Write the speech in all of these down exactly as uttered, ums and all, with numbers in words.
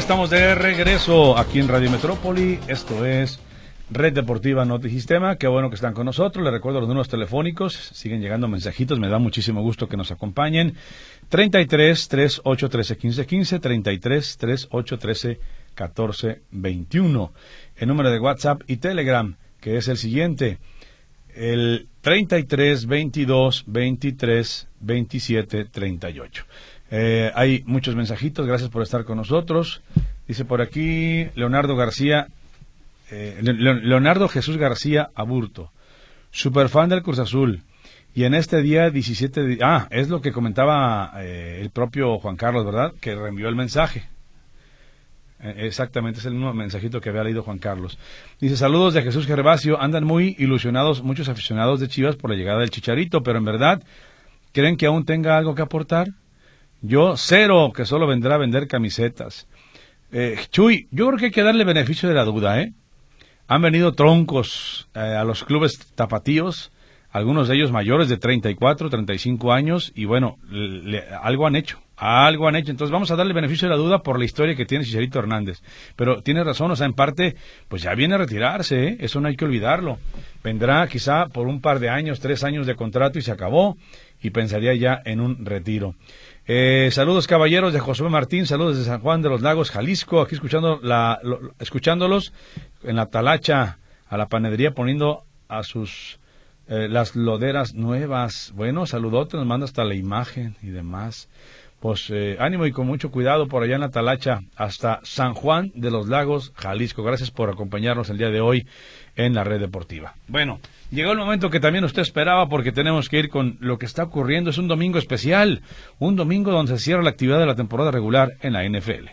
estamos de regreso aquí en Radio Metrópoli. Esto es Red Deportiva Notisistema. Qué bueno que están con nosotros. Les recuerdo los números telefónicos. Siguen llegando mensajitos. Me da muchísimo gusto que nos acompañen. treinta y tres, treinta y ocho, trece, quince, quince, treinta y tres, treinta y ocho, trece, catorce, veintiuno. El número de WhatsApp y Telegram, que es el siguiente. El treinta y tres, veintidós, veintitrés, veintisiete, treinta y ocho. Eh, hay muchos mensajitos, gracias por estar con nosotros. Dice por aquí Leonardo García, eh, Le- Leonardo Jesús García Aburto, superfan del Cruz Azul. Y en este día diecisiete de... Ah, es lo que comentaba eh, el propio Juan Carlos, ¿verdad? Que reenvió el mensaje. Eh, exactamente, es el mismo mensajito que había leído Juan Carlos. Dice, saludos de Jesús Gervasio. Andan muy ilusionados muchos aficionados de Chivas por la llegada del Chicharito, pero en verdad, ¿creen que aún tenga algo que aportar? Yo cero, que solo vendrá a vender camisetas. Eh, Chuy, yo creo que hay que darle beneficio de la duda, ¿eh? Han venido troncos eh, a los clubes tapatíos, algunos de ellos mayores de treinta y cuatro, treinta y cinco años, y bueno, le, le, algo han hecho, algo han hecho. Entonces vamos a darle beneficio de la duda por la historia que tiene Chicharito Hernández. Pero tiene razón, o sea, en parte, pues ya viene a retirarse, ¿eh? Eso no hay que olvidarlo. Vendrá quizá por un par de años, tres años de contrato y se acabó, y pensaría ya en un retiro. Eh, saludos caballeros de Josué Martín, saludos de San Juan de los Lagos, Jalisco, aquí escuchando la, lo, escuchándolos en la talacha a la panadería poniendo a sus eh, las loderas nuevas. Bueno, saludote, nos manda hasta la imagen y demás. Pues eh, ánimo y con mucho cuidado por allá en la talacha hasta San Juan de los Lagos, Jalisco. Gracias por acompañarnos el día de hoy en la Red Deportiva. Bueno, llegó el momento que también usted esperaba porque tenemos que ir con lo que está ocurriendo. Es un domingo especial, un domingo donde se cierra la actividad de la temporada regular en la N F L.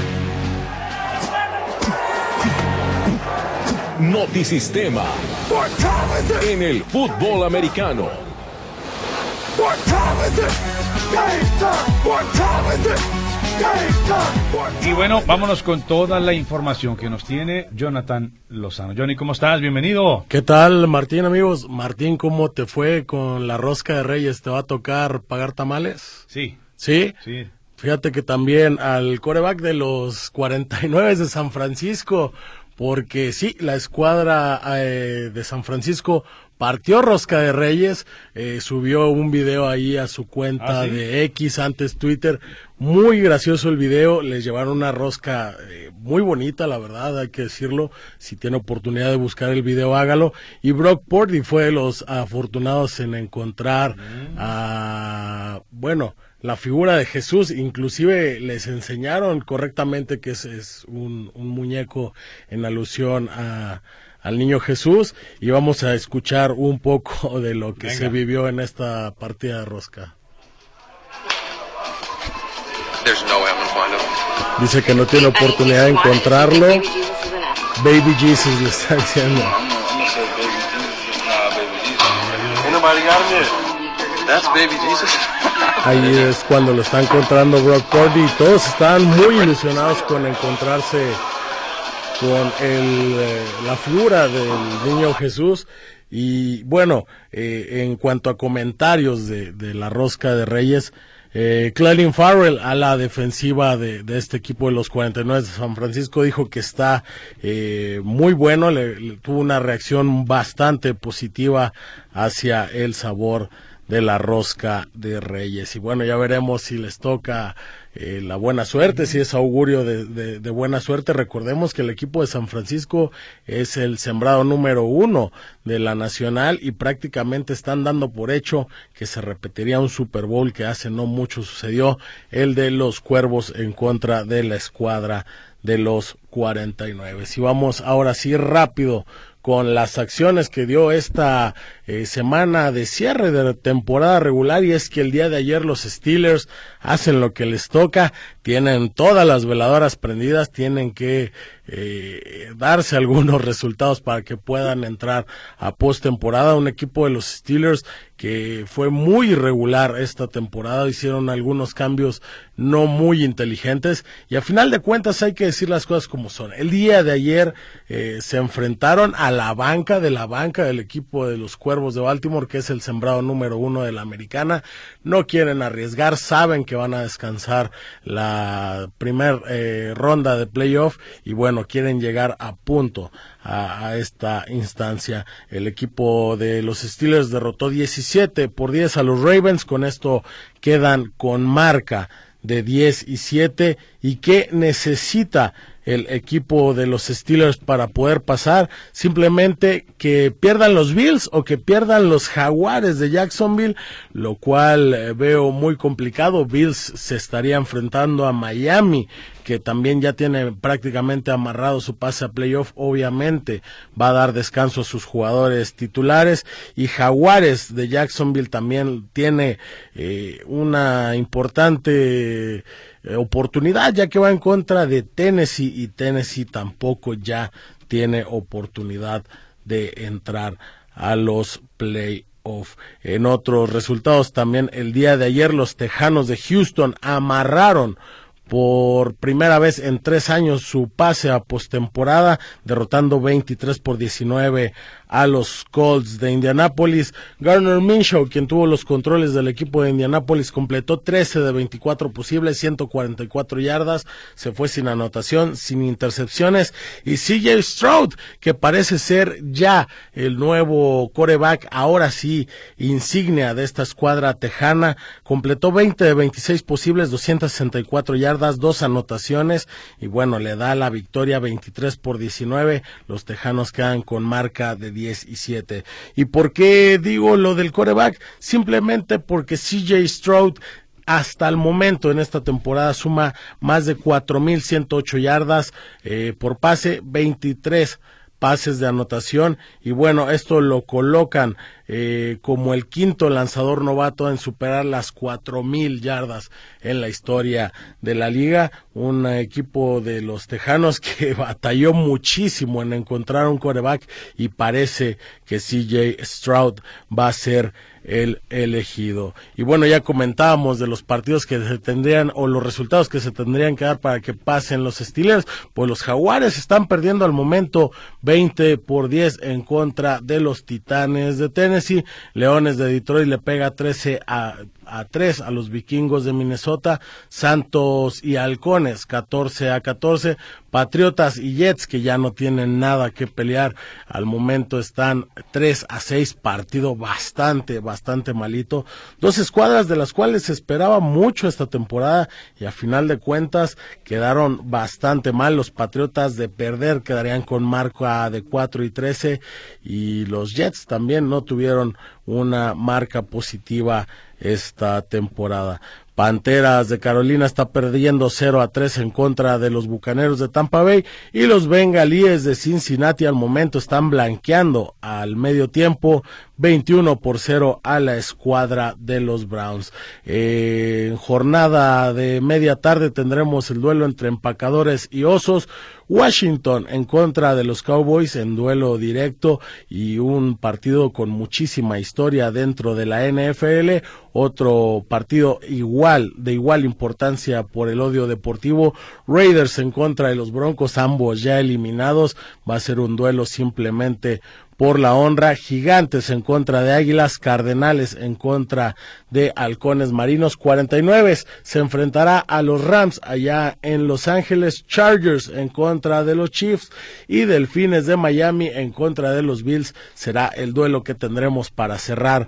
Notisistema en el fútbol americano. Y bueno, vámonos con toda la información que nos tiene Jonathan Lozano. Johnny, ¿cómo estás? Bienvenido. ¿Qué tal, Martín, amigos? Martín, ¿cómo te fue con la rosca de Reyes? ¿Te va a tocar pagar tamales? Sí. ¿Sí? Sí. Fíjate que también al quarterback de los cuarenta y nueve de San Francisco, porque sí, la escuadra eh, de San Francisco partió rosca de Reyes, eh, subió un video ahí a su cuenta ¿Ah, sí? de X, antes Twitter, muy gracioso el video, les llevaron una rosca eh, muy bonita, la verdad, hay que decirlo, si tiene oportunidad de buscar el video, hágalo, y Brock Purdy fue de los afortunados en encontrar mm. a, bueno, la figura de Jesús, inclusive les enseñaron correctamente que es, es un, un muñeco en alusión a al niño Jesús, y vamos a escuchar un poco de lo que Venga. se vivió en esta partida de rosca. Dice que no tiene oportunidad de encontrarlo. Baby Jesus le está diciendo. Ahí es cuando lo está encontrando Brock Purdy, y todos están muy ilusionados con encontrarse con el, eh, la figura del niño Jesús. Y bueno, eh, en cuanto a comentarios de, de la rosca de Reyes, eh, Clelin Farrell, a la defensiva de, de este equipo de los cuarenta y nueve de San Francisco, dijo que está eh, muy bueno, le, le tuvo una reacción bastante positiva hacia el sabor de la rosca de Reyes. Y bueno, ya veremos si les toca eh, la buena suerte, si es augurio de, de, de buena suerte. Recordemos que el equipo de San Francisco es el sembrado número uno de la Nacional y prácticamente están dando por hecho que se repetiría un Super Bowl que hace no mucho sucedió, el de los Cuervos en contra de la escuadra de los cuarenta y nueve. Si vamos ahora sí rápido con las acciones que dio esta eh, semana de cierre de temporada regular, y es que el día de ayer los Steelers hacen lo que les toca, tienen todas las veladoras prendidas, tienen que eh, darse algunos resultados para que puedan entrar a postemporada. Un equipo de los Steelers que fue muy irregular esta temporada, hicieron algunos cambios no muy inteligentes, y a final de cuentas hay que decir las cosas como son. El día de ayer eh, se enfrentaron a la banca de la banca del equipo de los Cuervos Cuervos de Baltimore, que es el sembrado número uno de la americana. No quieren arriesgar, saben que van a descansar la primer eh, ronda de playoff y bueno, quieren llegar a punto a, a esta instancia. El equipo de los Steelers derrotó diecisiete por diez a los Ravens, con esto quedan con marca de diez y siete. ¿Y qué necesita el equipo de los Steelers para poder pasar? Simplemente que pierdan los Bills o que pierdan los Jaguares de Jacksonville, lo cual eh, veo muy complicado. Bills se estaría enfrentando a Miami, que también ya tiene prácticamente amarrado su pase a playoff. Obviamente va a dar descanso a sus jugadores titulares, y Jaguares de Jacksonville también tiene eh, una importante eh, oportunidad, ya que va en contra de Tennessee, y Tennessee tampoco ya tiene oportunidad de entrar a los playoffs. En otros resultados también el día de ayer, los Tejanos de Houston amarraron por primera vez en tres años su pase a postemporada, derrotando veintitrés por diecinueve a los Colts de Indianápolis. Gardner Minshew, quien tuvo los controles del equipo de Indianápolis, completó trece de veinticuatro posibles, ciento cuarenta y cuatro yardas, se fue sin anotación, sin intercepciones. Y C J Stroud, que parece ser ya el nuevo quarterback, ahora sí, insignia de esta escuadra tejana, completó veinte de veintiséis posibles, doscientas sesenta y cuatro yardas, dos anotaciones, y bueno, le da la victoria veintitrés por diecinueve. Los tejanos quedan con marca de diez y siete. ¿Y por qué digo lo del quarterback? Simplemente porque C J Stroud hasta el momento en esta temporada suma más de cuatro mil ciento ocho yardas eh, por pase, veintitrés pases de anotación, y bueno, esto lo colocan eh, como el quinto lanzador novato en superar las cuatro mil yardas en la historia de la liga. Un equipo de los Tejanos que batalló muchísimo en encontrar un quarterback, y parece que C J Stroud va a ser el elegido. Y bueno, ya comentábamos de los partidos que se tendrían, o los resultados que se tendrían que dar para que pasen los Steelers. Pues los Jaguares están perdiendo al momento veinte por diez en contra de los Titanes de Tennessee. Leones de Detroit le pega trece a tres a los Vikingos de Minnesota. Santos y Halcones catorce a catorce. Patriotas y Jets, que ya no tienen nada que pelear, al momento están tres a seis, partido bastante, bastante malito. Dos escuadras de las cuales se esperaba mucho esta temporada, y a final de cuentas quedaron bastante mal. Los Patriotas, de perder, quedarían con marca de cuatro y trece, y los Jets también no tuvieron una marca positiva esta temporada. Panteras de Carolina está perdiendo cero a tres en contra de los Bucaneros de Tampa Bay, y los Bengalíes de Cincinnati al momento están blanqueando al medio tiempo veintiuno por cero a la escuadra de los Browns. Eh, en jornada de media tarde tendremos el duelo entre Empacadores y Osos. Washington en contra de los Cowboys en duelo directo, y un partido con muchísima historia dentro de la N F L. Otro partido igual, de igual importancia por el odio deportivo. Raiders en contra de los Broncos, ambos ya eliminados. Va a ser un duelo simplemente por la honra. Gigantes en contra de Águilas, Cardenales en contra de Halcones Marinos. cuarenta y nueve se enfrentará a los Rams allá en Los Ángeles. Chargers en contra de los Chiefs, y Delfines de Miami en contra de los Bills será el duelo que tendremos para cerrar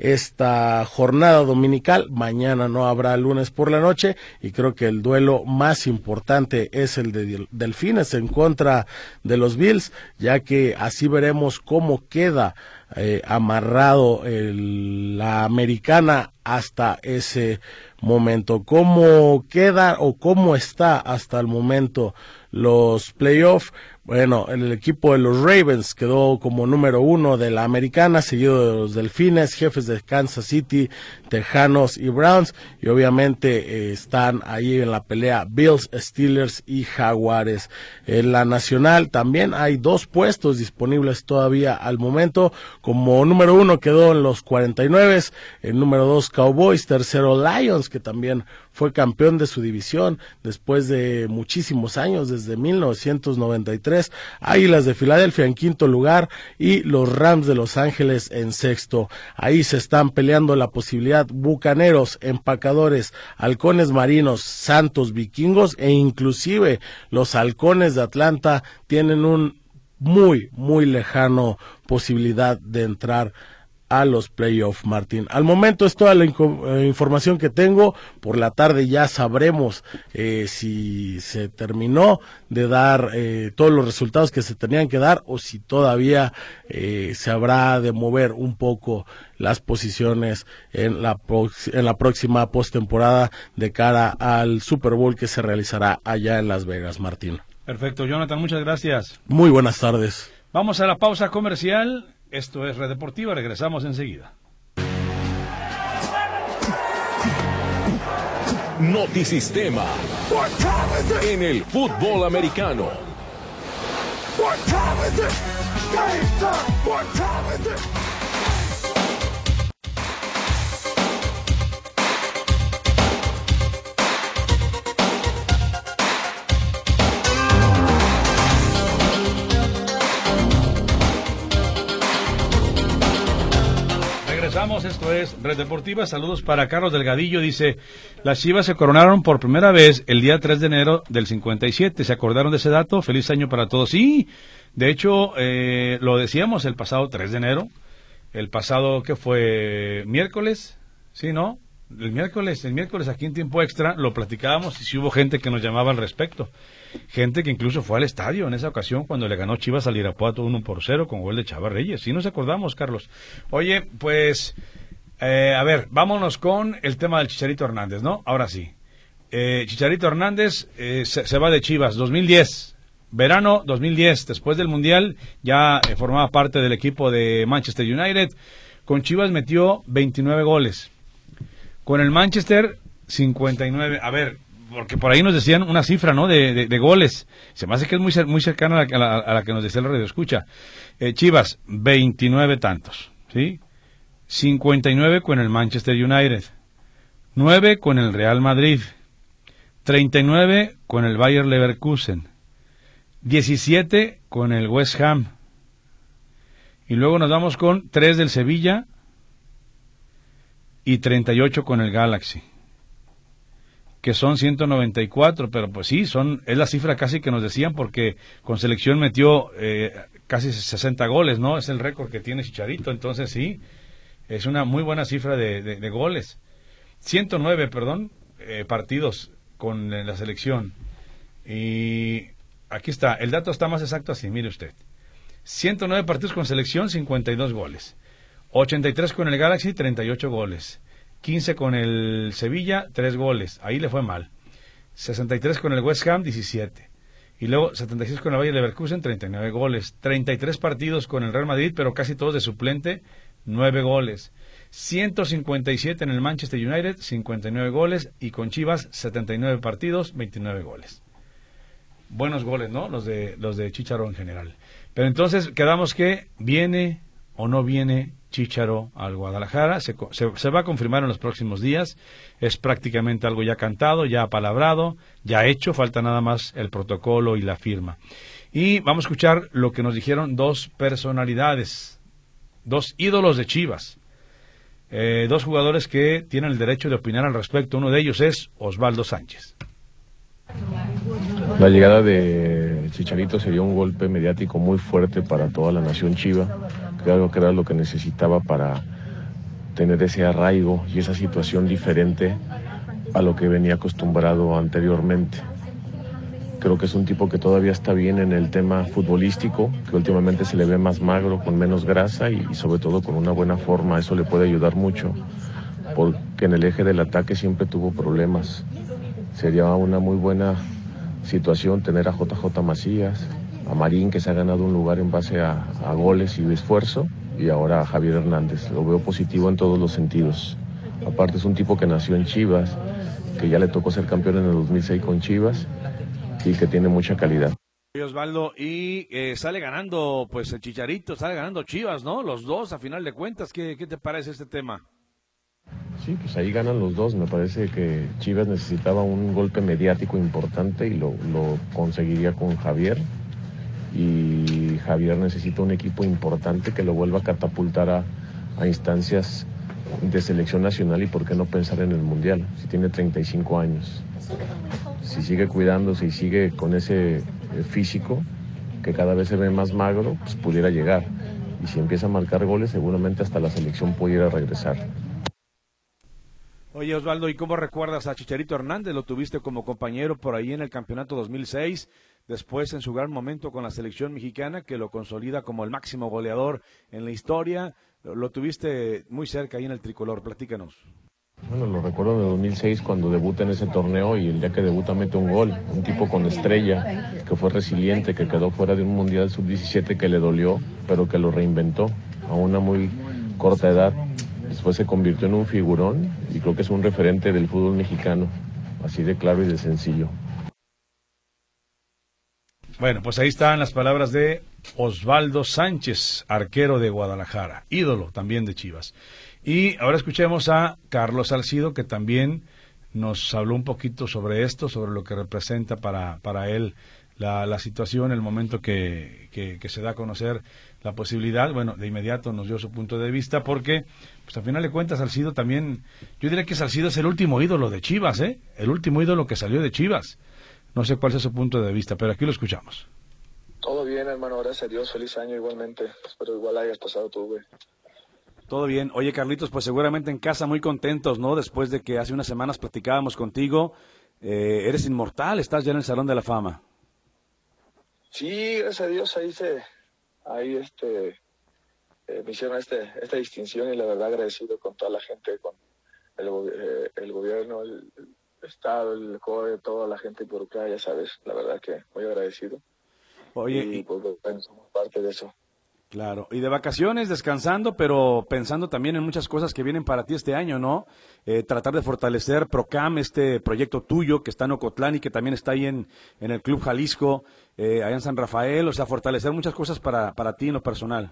esta jornada dominical. Mañana no habrá lunes por la noche, y creo que el duelo más importante es el de Delfines en contra de los Bills, ya que así veremos cómo cómo queda eh, amarrado el, la americana hasta ese momento, cómo queda o cómo está hasta el momento los playoffs. Bueno, el equipo de los Ravens quedó como número uno de la americana, seguido de los Delfines, Jefes de Kansas City, Tejanos y Browns, y obviamente eh, están ahí en la pelea Bills, Steelers y Jaguares. En la nacional también hay dos puestos disponibles todavía al momento. Como número uno quedó en los cuarenta y nueve, el número dos Cowboys, tercero Lions, que también fue campeón de su división después de muchísimos años, desde mil novecientos noventa y tres, Águilas de Filadelfia en quinto lugar y los Rams de Los Ángeles en sexto. Ahí se están peleando la posibilidad Bucaneros, Empacadores, Halcones Marinos, Santos, Vikingos e inclusive los Halcones de Atlanta tienen un muy, muy lejano posibilidad de entrar a los playoffs, Martín. Al momento es toda la eh, información que tengo. Por la tarde ya sabremos eh, si se terminó de dar eh, todos los resultados que se tenían que dar o si todavía eh, se habrá de mover un poco las posiciones en la, en la próxima postemporada de cara al Super Bowl que se realizará allá en Las Vegas, Martín. Perfecto, Jonathan, muchas gracias. Muy buenas tardes. Vamos a la pausa comercial. Esto es Red Deportiva, regresamos enseguida. Notisistema en el fútbol americano. Regresamos, esto es Red Deportiva. Saludos para Carlos Delgadillo. Dice, las Chivas se coronaron por primera vez el día tres de enero del cincuenta y siete. ¿Se acordaron de ese dato? Feliz año para todos. Sí, de hecho, eh, lo decíamos el pasado tres de enero. El pasado, ¿qué fue? ¿Miércoles? Sí, ¿no? El miércoles, el miércoles aquí en Tiempo Extra lo platicábamos y sí hubo gente que nos llamaba al respecto. Gente que incluso fue al estadio en esa ocasión cuando le ganó Chivas al Irapuato uno por cero con gol de Chava Reyes. Sí nos acordamos, Carlos. Oye, pues, eh, a ver, vámonos con el tema del Chicharito Hernández, ¿no? Ahora sí. Eh, Chicharito Hernández eh, se, se va de Chivas, dos mil diez. Verano dos mil diez, después del Mundial, ya eh, formaba parte del equipo de Manchester United. Con Chivas metió veintinueve goles. Con el Manchester, cincuenta y nueve. A ver, porque por ahí nos decían una cifra, ¿no? De, de, de goles. Se me hace que es muy, muy cercana a la, a, la, a la que nos decía el radio escucha. Eh, Chivas, veintinueve tantos, ¿sí? cincuenta y nueve con el Manchester United. nueve con el Real Madrid. treinta y nueve con el Bayer Leverkusen. diecisiete con el West Ham. Y luego nos vamos con tres del Sevilla y treinta y ocho con el Galaxy, que son ciento noventa y cuatro, pero pues sí, son es la cifra casi que nos decían, porque con selección metió eh, casi sesenta goles, ¿no? Es el récord que tiene Chicharito, entonces sí, es una muy buena cifra de, de, de goles. ciento nueve, perdón, eh, partidos con la selección. Y aquí está, el dato está más exacto así, mire usted. ciento nueve partidos con selección, cincuenta y dos goles. ochenta y tres con el Galaxy, treinta y ocho goles. quince con el Sevilla, tres goles. Ahí le fue mal. sesenta y tres con el West Ham, diecisiete. Y luego setenta y seis con el Bayer Leverkusen, treinta y nueve goles. treinta y tres partidos con el Real Madrid, pero casi todos de suplente, nueve goles. ciento cincuenta y siete en el Manchester United, cincuenta y nueve goles. Y con Chivas, setenta y nueve partidos, veintinueve goles. Buenos goles, ¿no? Los de, los de Chícharo en general. Pero entonces quedamos que viene o no viene Chícharo al Guadalajara. Se, se, se va a confirmar en los próximos días. Es prácticamente algo ya cantado, ya apalabrado, ya hecho. Falta nada más el protocolo y la firma. Y vamos a escuchar lo que nos dijeron dos personalidades, dos ídolos de Chivas, eh, dos jugadores que tienen el derecho de opinar al respecto. Uno de ellos es Osvaldo Sánchez. La llegada de Chicharito sería un golpe mediático muy fuerte para toda la nación chiva. Creo que era lo que necesitaba para tener ese arraigo y esa situación diferente a lo que venía acostumbrado anteriormente. Creo que es un tipo que todavía está bien en el tema futbolístico, que últimamente se le ve más magro, con menos grasa y, y sobre todo con una buena forma. Eso le puede ayudar mucho, porque en el eje del ataque siempre tuvo problemas. Sería una muy buena situación tener a J J Macías, a Marín, que se ha ganado un lugar en base a, a goles y esfuerzo, y ahora a Javier Hernández. Lo veo positivo en todos los sentidos. Aparte es un tipo que nació en Chivas, que ya le tocó ser campeón en el dos mil seis con Chivas y que tiene mucha calidad. Osvaldo, y eh, sale ganando pues el Chicharito, sale ganando Chivas, ¿no? Los dos a final de cuentas. ¿Qué, qué te parece este tema? Sí, pues ahí ganan los dos. Me parece que Chivas necesitaba un golpe mediático importante y lo, lo conseguiría con Javier. Y Javier necesita un equipo importante que lo vuelva a catapultar a, a instancias de selección nacional y por qué no pensar en el Mundial, si tiene treinta y cinco años. Si sigue cuidándose y sigue con ese físico, que cada vez se ve más magro, pues pudiera llegar. Y si empieza a marcar goles, seguramente hasta la selección pudiera regresar. Oye, Osvaldo, ¿y cómo recuerdas a Chicharito Hernández? Lo tuviste como compañero por ahí en el campeonato dos mil seis, después en su gran momento con la selección mexicana, que lo consolida como el máximo goleador en la historia. Lo tuviste muy cerca ahí en el tricolor, platícanos. Bueno, lo recuerdo en el dos mil seis cuando debuta en ese torneo y el día que debuta mete un gol, un tipo con estrella, que fue resiliente, que quedó fuera de un Mundial sub diecisiete que le dolió, pero que lo reinventó a una muy corta edad. Después se convirtió en un figurón y creo que es un referente del fútbol mexicano, así de claro y de sencillo. Bueno, pues ahí están las palabras de Osvaldo Sánchez, arquero de Guadalajara, ídolo también de Chivas. Y ahora escuchemos a Carlos Salcido, que también nos habló un poquito sobre esto, sobre lo que representa para, para él la, la situación, el momento que, que, que se da a conocer la posibilidad. Bueno, de inmediato nos dio su punto de vista, porque pues al final de cuentas Salcido también, yo diría que Salcido es el último ídolo de Chivas, ¿eh? El último ídolo que salió de Chivas. No sé cuál es su punto de vista, pero aquí lo escuchamos. Todo bien, hermano, gracias a Dios, feliz año igualmente. Espero igual hayas pasado tú, güey. Todo bien. Oye, Carlitos, pues seguramente en casa muy contentos, ¿no? Después de que hace unas semanas platicábamos contigo, eh, eres inmortal, estás ya en el Salón de la Fama. Sí, gracias a Dios, ahí se, ahí este, eh, me hicieron este, esta distinción y la verdad agradecido con toda la gente, con el, eh, el gobierno, el, el Estado, el C O E, toda la gente involucrada, ya sabes, la verdad que muy agradecido. Oye, y, y pues bueno, somos parte de eso. Claro, y de vacaciones, descansando, pero pensando también en muchas cosas que vienen para ti este año, ¿no? Eh, tratar de fortalecer Procam, este proyecto tuyo que está en Ocotlán y que también está ahí en, en el Club Jalisco, eh, allá en San Rafael, o sea, fortalecer muchas cosas para, para ti en lo personal.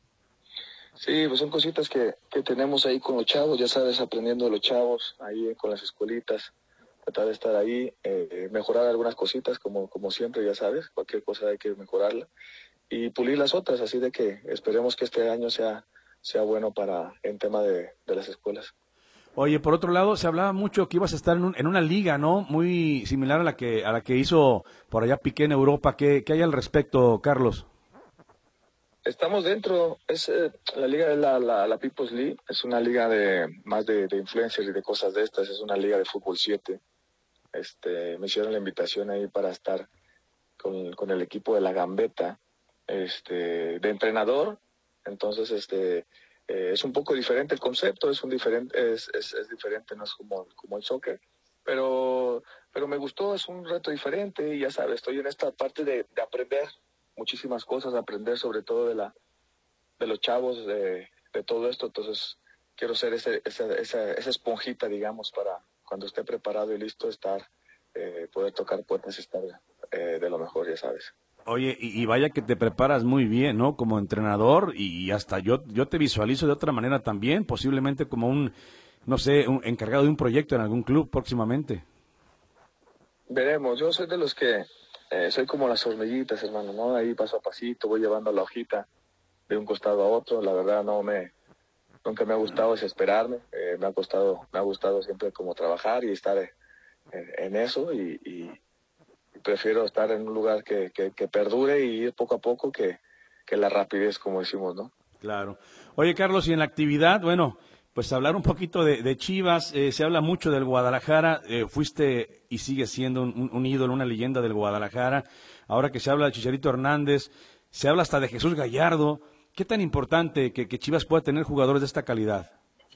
Sí, pues son cositas que, que tenemos ahí con los chavos, ya sabes, aprendiendo de los chavos, ahí con las escuelitas, tratar de estar ahí, eh, mejorar algunas cositas, como, como siempre, ya sabes, cualquier cosa hay que mejorarla. Y pulir las otras, así de que esperemos que este año sea, sea bueno para en tema de, de las escuelas. Oye, por otro lado, se hablaba mucho que ibas a estar en, un, en una liga, ¿no? Muy similar a la que a la que hizo por allá Piqué en Europa. ¿Qué, qué hay al respecto, Carlos? Estamos dentro, es eh, la liga es la, la, la People's League, es una liga de más de, de influencers y de cosas de estas, es una liga de fútbol siete. Este, me hicieron la invitación ahí para estar con, con el equipo de la Gambeta. Este, de entrenador, entonces este eh, es un poco diferente el concepto, es un diferente, es, es, es diferente, no es como, como el soccer, pero, pero me gustó, es un reto diferente y ya sabes, estoy en esta parte de, de aprender muchísimas cosas, aprender sobre todo de la de los chavos, de, de todo esto, entonces quiero ser ese, esa, esa, esa esponjita, digamos, para cuando esté preparado y listo estar, eh, poder tocar puertas y estar eh, de lo mejor, ya sabes. Oye, y, y vaya que te preparas muy bien, ¿no? Como entrenador y hasta yo yo te visualizo de otra manera también, posiblemente como un, no sé, un encargado de un proyecto en algún club próximamente. Veremos, yo soy de los que, eh, soy como las hormiguitas, hermano, ¿no? Ahí paso a pasito, voy llevando la hojita de un costado a otro, la verdad no me, nunca me ha gustado desesperarme, eh, me ha costado, me ha gustado siempre como trabajar y estar en, en eso y... y prefiero estar en un lugar que, que, que perdure y ir poco a poco que, que la rapidez, como decimos, ¿no? Claro. Oye, Carlos, y en la actividad, bueno, pues hablar un poquito de, de Chivas, eh, se habla mucho del Guadalajara, eh, fuiste y sigues siendo un, un ídolo, una leyenda del Guadalajara, ahora que se habla de Chicharito Hernández, se habla hasta de Jesús Gallardo, ¿qué tan importante que, que Chivas pueda tener jugadores de esta calidad?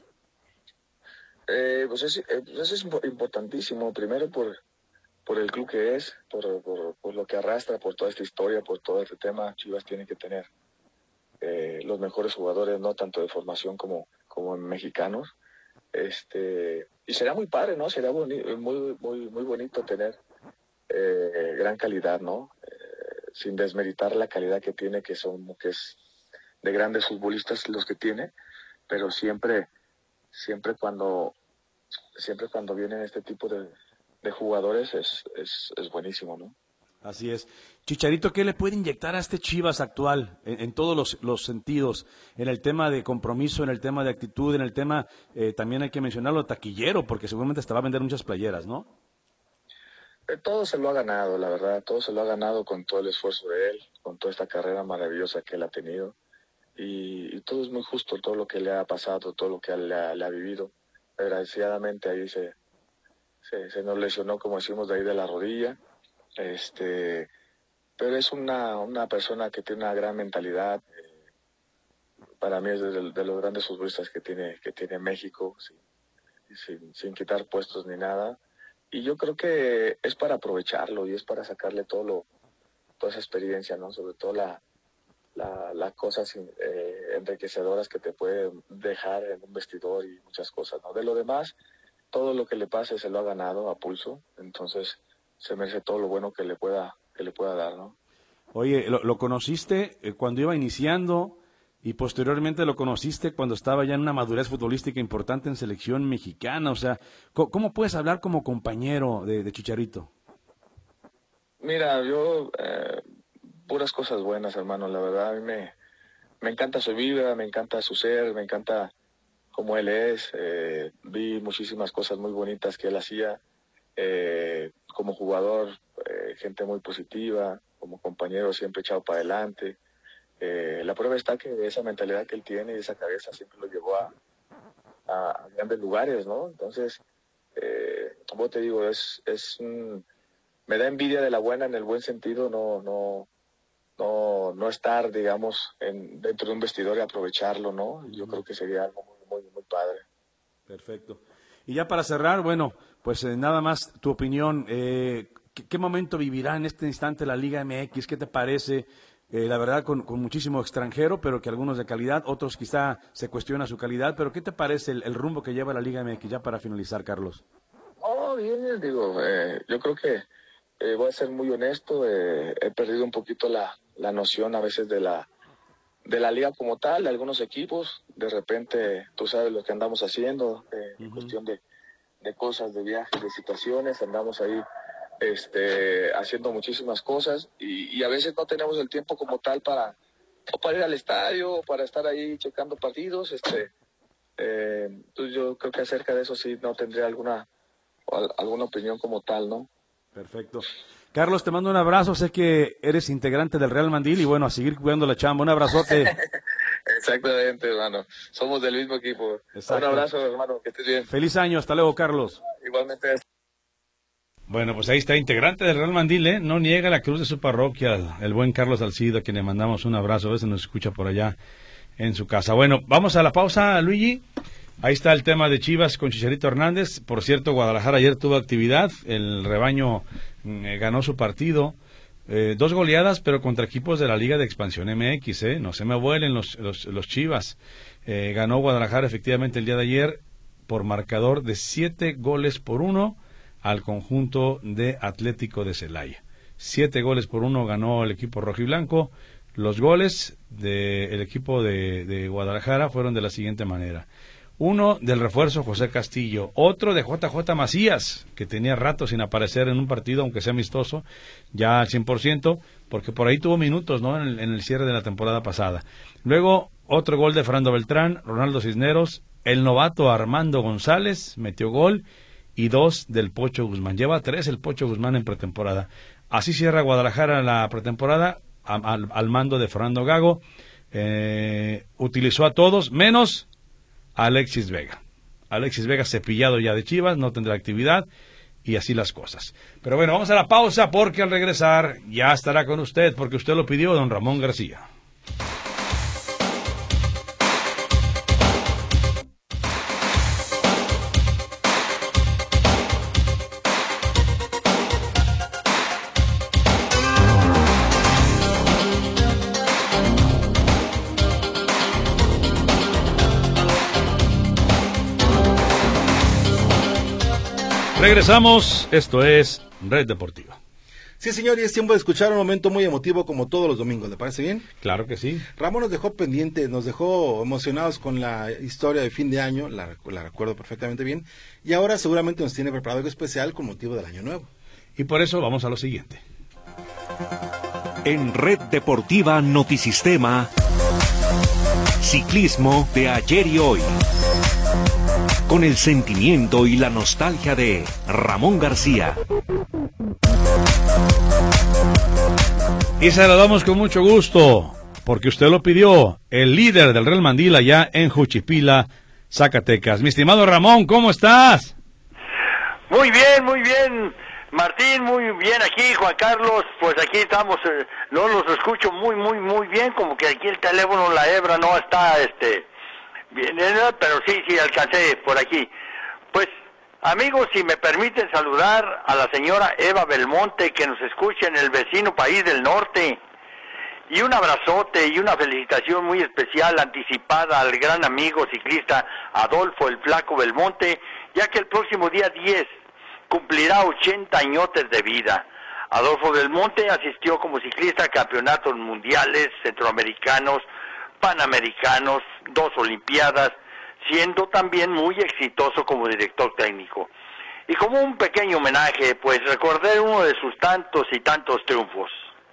Eh, pues es, eh, pues es importantísimo, primero por... por el club que es, por, por, por lo que arrastra, por toda esta historia, por todo este tema. Chivas tiene que tener eh, los mejores jugadores, no tanto de formación como, como mexicanos. Este, y será muy padre, ¿no? Será boni- muy, muy, muy bonito tener eh, gran calidad, ¿no? Eh, sin desmeritar la calidad que tiene, que son, que es de grandes futbolistas los que tiene, pero siempre, siempre cuando siempre cuando vienen este tipo de, de jugadores es, es, es buenísimo, ¿no? Así es. Chicharito, ¿qué le puede inyectar a este Chivas actual en, en todos los, los sentidos? En el tema de compromiso, en el tema de actitud, en el tema, eh, también hay que mencionarlo, taquillero, porque seguramente hasta va a vender muchas playeras, ¿no? Eh, todo se lo ha ganado, la verdad, todo se lo ha ganado con todo el esfuerzo de él, con toda esta carrera maravillosa que él ha tenido. Y, y todo es muy justo, todo lo que le ha pasado, todo lo que le ha, le ha vivido. Desgraciadamente ahí se, se, se nos lesionó, como decimos, de ahí de la rodilla. Este, pero es una, una persona que tiene una gran mentalidad. Eh, para mí es de, de los grandes futbolistas que tiene, que tiene México, sin, sin, sin quitar puestos ni nada. Y yo creo que es para aprovecharlo y es para sacarle todo lo, toda esa experiencia, ¿no? Sobre todo la, la, las cosas eh, enriquecedoras que te pueden dejar en un vestidor y muchas cosas, ¿no? De lo demás, todo lo que le pase se lo ha ganado a pulso, entonces se merece todo lo bueno que le pueda, que le pueda dar, ¿no? Oye, ¿lo, lo conociste eh, cuando iba iniciando y posteriormente lo conociste cuando estaba ya en una madurez futbolística importante en selección mexicana? O sea, ¿cómo, cómo puedes hablar como compañero de, de Chicharito? Mira, yo, eh, puras cosas buenas, hermano, la verdad, a mí me, me encanta su vida, me encanta su ser, me encanta cómo él es, eh, vi muchísimas cosas muy bonitas que él hacía, eh, como jugador, eh, gente muy positiva, como compañero siempre echado para adelante. Eh, la prueba está que esa mentalidad que él tiene y esa cabeza siempre lo llevó a, a, a grandes lugares, ¿no? Entonces, eh, como te digo, es, es un, me da envidia de la buena en el buen sentido, no, no, no, no estar, digamos, en, dentro de un vestidor y aprovecharlo, ¿no? Yo creo que sería algo muy, muy, muy padre. Perfecto. Y ya para cerrar, bueno, pues eh, nada más tu opinión, eh, ¿qué, ¿qué momento vivirá en este instante la Liga M X? ¿Qué te parece? Eh, la verdad, con, con muchísimo extranjero, pero que algunos de calidad, otros quizá se cuestiona su calidad, pero ¿qué te parece el, el rumbo que lleva la Liga M X? Ya para finalizar, Carlos. Oh, bien, digo, eh, yo creo que eh, voy a ser muy honesto, eh, he perdido un poquito la, la noción a veces de la, de la liga como tal, de algunos equipos, de repente tú sabes lo que andamos haciendo, eh, uh-huh. en cuestión de, de cosas, de viajes, de situaciones, andamos ahí este, haciendo muchísimas cosas y, y a veces no tenemos el tiempo como tal para, o para ir al estadio, o para estar ahí checando partidos, este, eh, pues yo creo que acerca de eso sí no tendría alguna, alguna opinión como tal, ¿no? Perfecto. Carlos, te mando un abrazo, sé que eres integrante del Real Mandil y bueno, a seguir cuidando la chamba, un abrazote. Exactamente, hermano, somos del mismo equipo. Exacto. Un abrazo, hermano, que estés bien. Feliz año, hasta luego, Carlos. Igualmente. Bueno, pues ahí está, integrante del Real Mandil, ¿eh? No niega la cruz de su parroquia, el buen Carlos Salcido, a quien le mandamos un abrazo, a veces nos escucha por allá en su casa. Bueno, vamos a la pausa, Luigi. Ahí está el tema de Chivas con Chicharito Hernández. Por cierto, Guadalajara ayer tuvo actividad, el rebaño eh, ganó su partido, eh, dos goleadas, pero contra equipos de la Liga de Expansión M X, ¿eh? No se me vuelen los, los, los Chivas. Eh, ganó Guadalajara efectivamente el día de ayer por marcador de siete goles por uno al conjunto de Atlético de Celaya. Siete goles por uno ganó el equipo rojiblanco. Los goles del equipo de, de Guadalajara fueron de la siguiente manera. Uno del refuerzo José Castillo, otro de J J Macías, que tenía rato sin aparecer en un partido, aunque sea amistoso, ya al cien por ciento, porque por ahí tuvo minutos, ¿no? En el, en el cierre de la temporada pasada. Luego, otro gol de Fernando Beltrán, Ronaldo Cisneros, el novato Armando González, metió gol, y dos del Pocho Guzmán. Lleva tres el Pocho Guzmán en pretemporada. Así cierra Guadalajara la pretemporada, a, al, al mando de Fernando Gago. Eh, utilizó a todos, menos Alexis Vega. Alexis Vega cepillado ya de Chivas, no tendrá actividad y así las cosas. Pero bueno, vamos a la pausa porque al regresar ya estará con usted, porque usted lo pidió, don Ramón García. Regresamos, esto es Red Deportiva. Sí, señor, y es tiempo de escuchar un momento muy emotivo como todos los domingos, ¿le parece bien? Claro que sí. Ramón nos dejó pendiente, nos dejó emocionados con la historia de fin de año, la, la recuerdo perfectamente bien, y ahora seguramente nos tiene preparado algo especial con motivo del año nuevo. Y por eso vamos a lo siguiente. En Red Deportiva Notisistema, ciclismo de ayer y hoy, con el sentimiento y la nostalgia de Ramón García. Y saludamos con mucho gusto, porque usted lo pidió, el líder del Real Mandil allá en Juchipila, Zacatecas. Mi estimado Ramón, ¿cómo estás? Muy bien, muy bien, Martín, muy bien aquí, Juan Carlos, pues aquí estamos, eh, no los escucho muy, muy, muy bien, como que aquí el teléfono, la hebra no está, este, bien, pero sí, sí, alcancé por aquí. Pues, amigos, si me permiten saludar a la señora Eva Belmonte, que nos escucha en el vecino país del norte, y un abrazote y una felicitación muy especial anticipada al gran amigo ciclista Adolfo el Flaco Belmonte, ya que el próximo día diez cumplirá ochenta añotes de vida. Adolfo Belmonte asistió como ciclista a campeonatos mundiales, centroamericanos, panamericanos, dos olimpiadas, siendo también muy exitoso como director técnico. Y como un pequeño homenaje, pues recordé uno de sus tantos y tantos triunfos.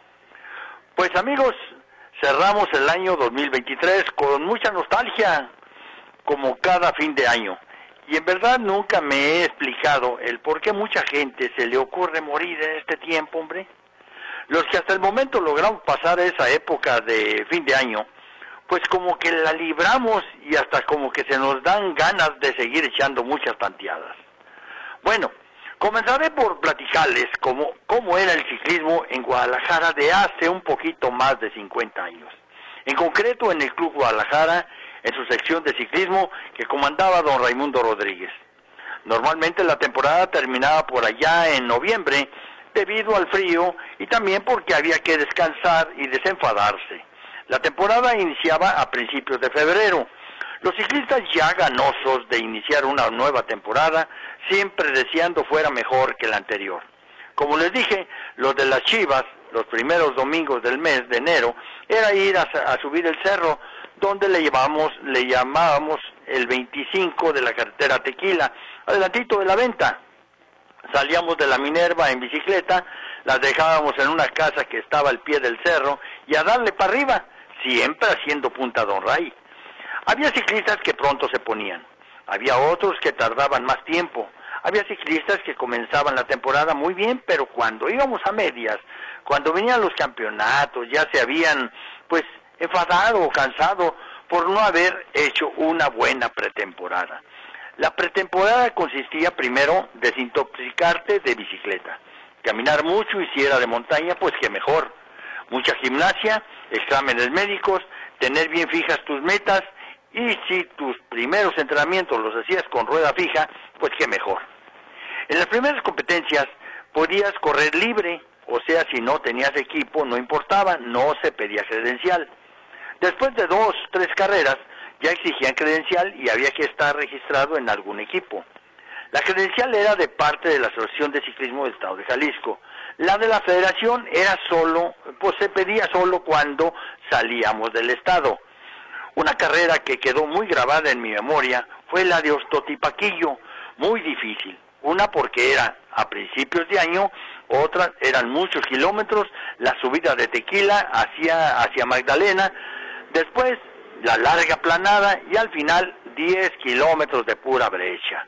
Pues amigos, cerramos el año dos mil veintitrés con mucha nostalgia, como cada fin de año. Y en verdad nunca me he explicado el por qué mucha gente se le ocurre morir en este tiempo, hombre. Los que hasta el momento logramos pasar esa época de fin de año, pues como que la libramos y hasta como que se nos dan ganas de seguir echando muchas tanteadas. Bueno, comenzaré por platicarles cómo, cómo era el ciclismo en Guadalajara de hace un poquito más de cincuenta años. En concreto en el Club Guadalajara, en su sección de ciclismo que comandaba don Raimundo Rodríguez. Normalmente la temporada terminaba por allá en noviembre debido al frío y también porque había que descansar y desenfadarse. La temporada iniciaba a principios de febrero. Los ciclistas ya ganosos de iniciar una nueva temporada, siempre deseando fuera mejor que la anterior. Como les dije, los de las Chivas, los primeros domingos del mes de enero, era ir a, a subir el cerro, donde le llamamos, le llamábamos el veinticinco de la carretera Tequila, adelantito de la venta. Salíamos de la Minerva en bicicleta, las dejábamos en una casa que estaba al pie del cerro y a darle para arriba, siempre haciendo punta Don Ray. Había ciclistas que pronto se ponían, había otros que tardaban más tiempo, había ciclistas que comenzaban la temporada muy bien, pero cuando íbamos a medias, cuando venían los campeonatos, ya se habían, pues, enfadado o cansado por no haber hecho una buena pretemporada. La pretemporada consistía primero de desintoxicarte de bicicleta, caminar mucho y si era de montaña, pues que mejor. Mucha gimnasia, exámenes médicos, tener bien fijas tus metas y si tus primeros entrenamientos los hacías con rueda fija, pues que mejor. En las primeras competencias podías correr libre, o sea, si no tenías equipo, no importaba, no se pedía credencial. Después de dos, tres carreras, ya exigían credencial y había que estar registrado en algún equipo. La credencial era de parte de la Asociación de Ciclismo del Estado de Jalisco. La de la Federación era solo, pues se pedía solo cuando salíamos del Estado. Una carrera que quedó muy grabada en mi memoria fue la de Ostotipaquillo, muy difícil. Una porque era a principios de año, otras eran muchos kilómetros, la subida de Tequila hacia, hacia Magdalena, después la larga planada y al final diez kilómetros de pura brecha.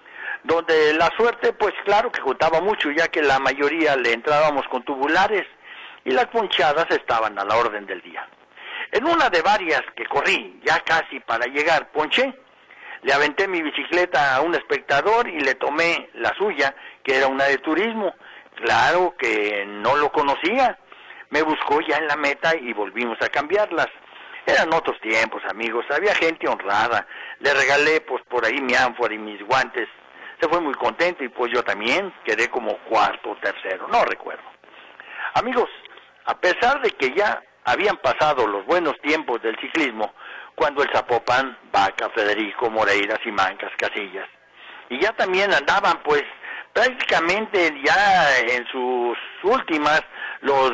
Donde la suerte, pues claro que contaba mucho, ya que la mayoría le entrábamos con tubulares y las ponchadas estaban a la orden del día. En una de varias que corrí, ya casi para llegar, ponché, le aventé mi bicicleta a un espectador y le tomé la suya, que era una de turismo. Claro que no lo conocía. Me buscó ya en la meta y volvimos a cambiarlas. Eran otros tiempos, amigos, había gente honrada. Le regalé pues por ahí mi ánfora y mis guantes. Se fue muy contento y pues yo también quedé como cuarto o tercero, no recuerdo. Amigos, a pesar de que ya habían pasado los buenos tiempos del ciclismo, cuando el Zapopan, Vaca, Federico, Moreira, Simancas, Casillas, y ya también andaban pues prácticamente ya en sus últimas, los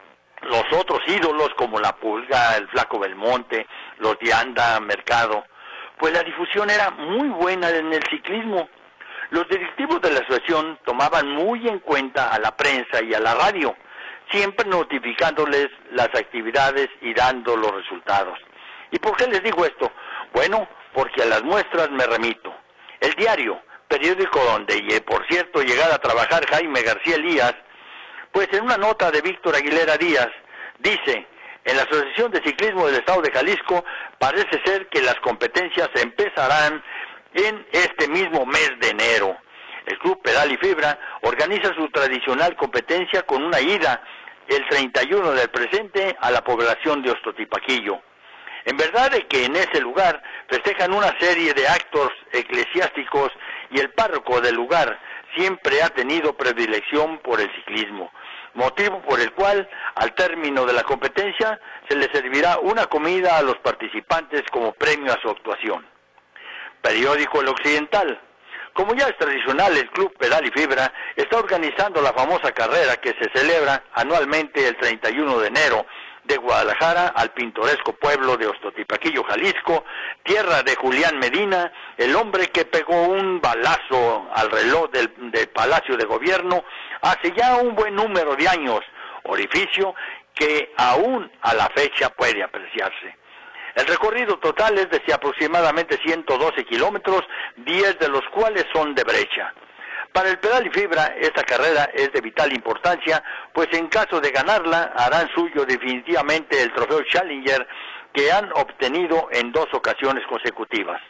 los otros ídolos como la Pulga, el Flaco Belmonte, los de Anda Mercado, pues la difusión era muy buena en el ciclismo. Los directivos de la asociación tomaban muy en cuenta a la prensa y a la radio, siempre notificándoles las actividades y dando los resultados. ¿Y por qué les digo esto? Bueno, porque a las muestras me remito. El Diario, periódico donde, por cierto, llegara a trabajar Jaime García Elías, pues en una nota de Víctor Aguilera Díaz, dice: en la Asociación de Ciclismo del Estado de Jalisco parece ser que las competencias empezarán en este mismo mes de enero. El Club Pedal y Fibra organiza su tradicional competencia con una ida el treinta y uno del presente a la población de Ostotipaquillo. En verdad es que en ese lugar festejan una serie de actos eclesiásticos y el párroco del lugar siempre ha tenido predilección por el ciclismo, motivo por el cual al término de la competencia se les servirá una comida a los participantes como premio a su actuación. Periódico El Occidental. Como ya es tradicional, el Club Pedal y Fibra está organizando la famosa carrera que se celebra anualmente el treinta y uno de enero de Guadalajara al pintoresco pueblo de Ostotipaquillo, Jalisco, tierra de Julián Medina, el hombre que pegó un balazo al reloj del, del Palacio de Gobierno hace ya un buen número de años, orificio que aún a la fecha puede apreciarse. El recorrido total es de aproximadamente ciento doce kilómetros, diez de los cuales son de brecha. Para el Pedal y Fibra, esta carrera es de vital importancia, pues en caso de ganarla, harán suyo definitivamente el trofeo Challenger que han obtenido en dos ocasiones consecutivas.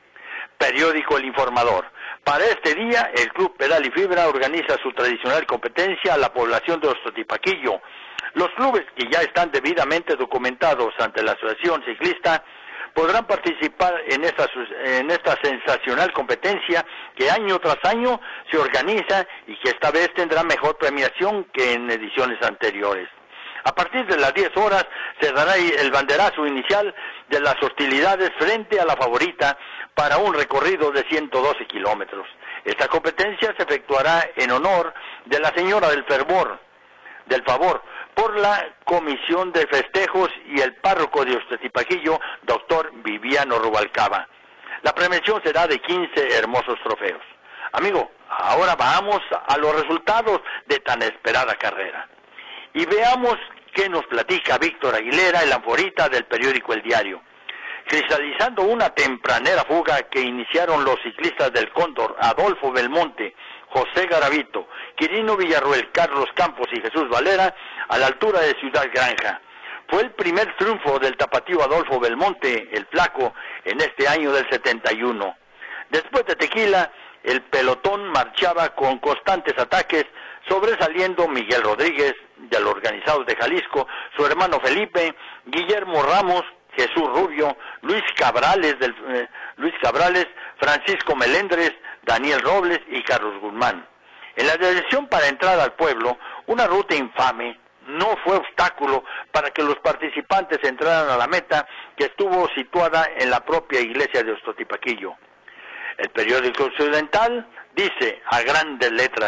Periódico El Informador. Para este día, el Club Pedal y Fibra organiza su tradicional competencia a la población de Ostotipaquillo. Los clubes que ya están debidamente documentados ante la Asociación Ciclista podrán participar en esta, en esta sensacional competencia que año tras año se organiza y que esta vez tendrá mejor premiación que en ediciones anteriores. A partir de las diez horas se dará el banderazo inicial de las hostilidades frente a la favorita para un recorrido de ciento doce kilómetros. Esta competencia se efectuará en honor de la Señora del Fervor, del Favor, por la Comisión de Festejos y el párroco de Ostotipaquillo, doctor Viviano Rubalcaba. La premiación será de quince hermosos trofeos. Amigo, ahora vamos a los resultados de tan esperada carrera. Y veamos qué nos platica Víctor Aguilera, el anforita del periódico El Diario. Cristalizando una tempranera fuga que iniciaron los ciclistas del Cóndor, Adolfo Belmonte, José Garavito, Quirino Villarruel, Carlos Campos y Jesús Valera, a la altura de Ciudad Granja. Fue el primer triunfo del tapatío Adolfo Belmonte, el Flaco, en este año del setenta y uno. Después de Tequila, el pelotón marchaba con constantes ataques, sobresaliendo Miguel Rodríguez, de los organizados de Jalisco, su hermano Felipe, Guillermo Ramos, Jesús Rubio, Luis Cabrales, del, eh, Luis Cabrales, Francisco Melendres, Daniel Robles y Carlos Guzmán. En la dirección para entrar al pueblo, una ruta infame no fue obstáculo para que los participantes entraran a la meta, que estuvo situada en la propia iglesia de Ostotipaquillo. El periódico Occidental dice a grandes letras: